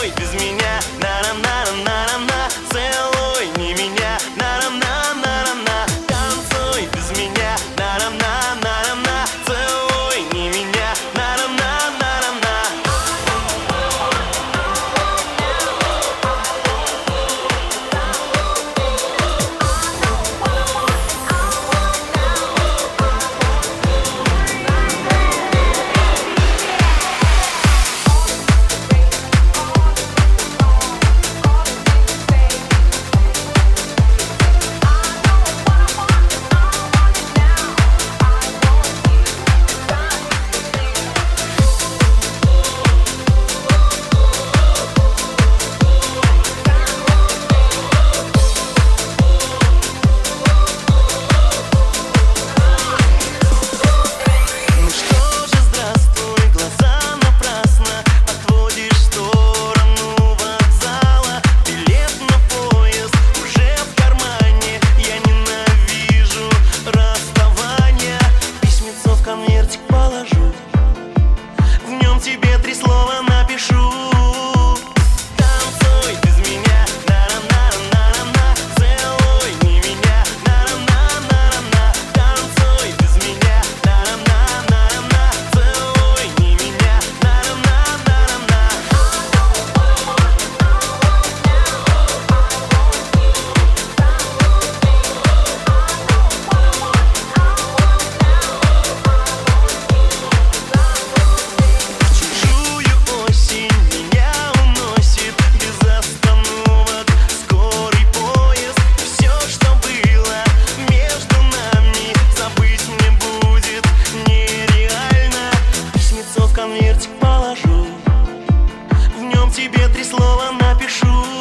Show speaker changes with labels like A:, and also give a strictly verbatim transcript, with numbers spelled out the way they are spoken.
A: Танцуй без меня, на-на-на-на-на-на. Целуй не меня, на-на-на-на-на. Танцуй без меня, на-на-на-на-на. Целуй не меня, на-на-на-на-на. Конвертик положу, в нем тебе три слова напишу. Танцуй без меня, на-на-на-на-на. Целуй не меня, на-на-на-на-на. Танцуй без меня, на-на-на-на-на. Целуй не меня, на-на-на-на-на. Конвертик положу, в нем тебе три слова напишу.